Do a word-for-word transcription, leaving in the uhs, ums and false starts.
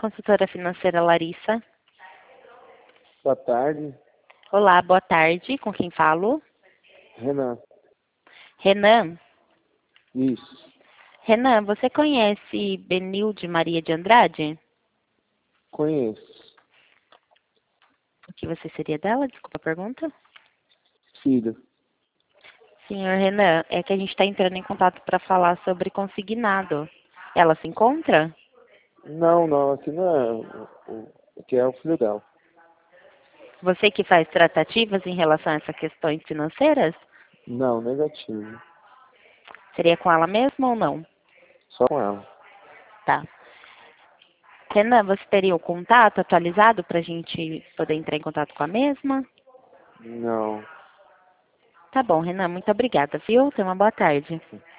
consultora financeira Larissa. Boa tarde. Olá, boa tarde. Com quem falo? Renan. Renan. Isso. Renan, você conhece Benilde Maria de Andrade? Conheço. O que você seria dela? Desculpa a pergunta. Filho. Senhor Renan, é que a gente está entrando em contato para falar sobre consignado. Ela se encontra? Não, não, aqui não é. o- o- Aqui é o filho dela. Você que faz tratativas em relação a essas questões financeiras? Não, negativo. Seria com ela mesma ou não? Só com ela. Tá. Renan, você teria o contato atualizado para a gente poder entrar em contato com a mesma? Não. Tá bom, Renan, muito obrigada, viu? Tenha uma boa tarde.